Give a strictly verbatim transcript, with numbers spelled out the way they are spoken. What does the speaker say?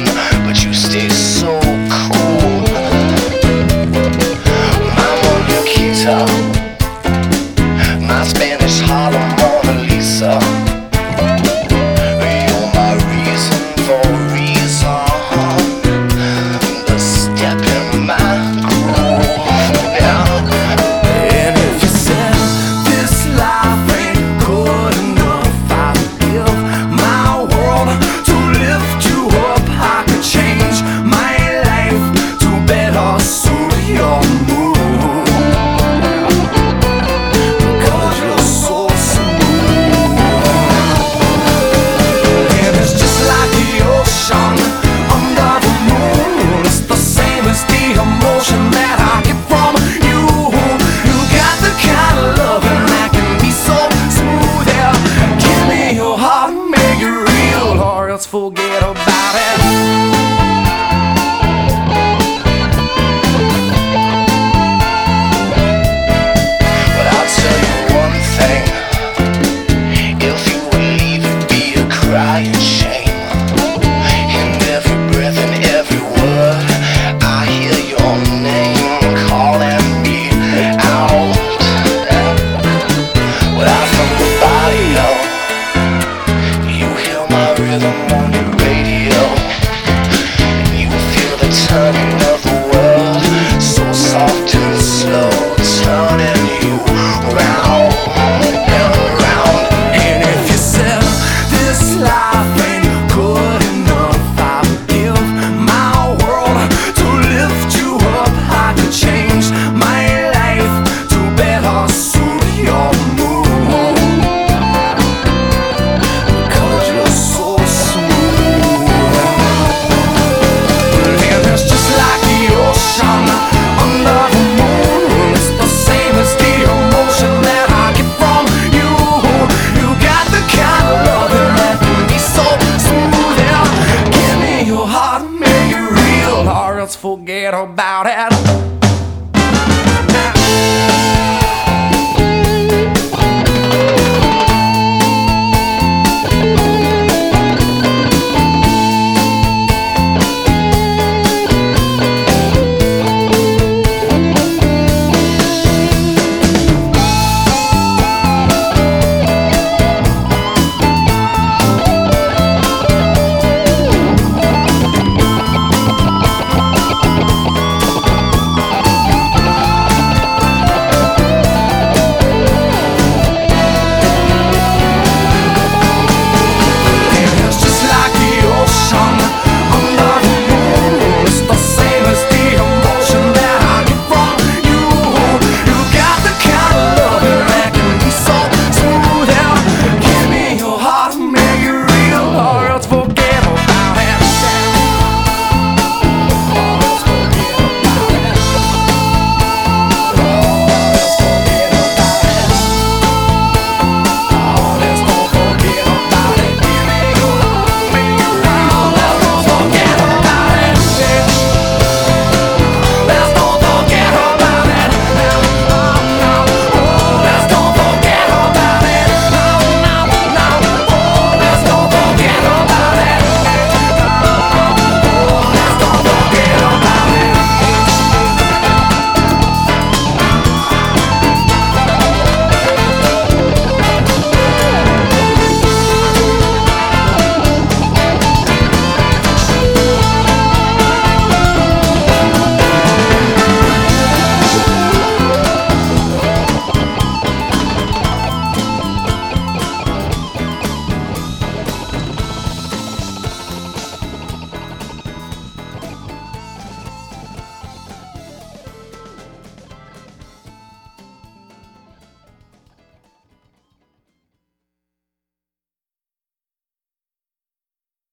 but you stay so cool. My Monaquita, my Spanish Harlem Mona Lisa. You're my reason for reason, the step in my groove. Yeah. And if you said this life ain't good enough, I'd give my world to lift you up. I could change my life to better suit your mood, because you're so smooth. And it's just like the ocean under the moon. It's the same as the emotion that I get from you. You got the kind of loving that can be so smooth. Yeah, give me your heart, make it real, or else forget about it. But I'll tell you one thing, if you would leave, it'd be a crying shame. In every breath and every word, I hear your name calling me out. Without from the barrio, you hear my rhythm on your radio, and you feel the turning of the world, so soft and slow, turning you round and round. And if you said this life ain't good enough, I would give my world to lift you up. I could change my life to better suit your mood, because you're so smooth. And it's just like the ocean under the moon. It's the same as the emotion that I get from you. You got the kind of loving that can be so smooth. Yeah, give me your heart, make it real, or else forget about it.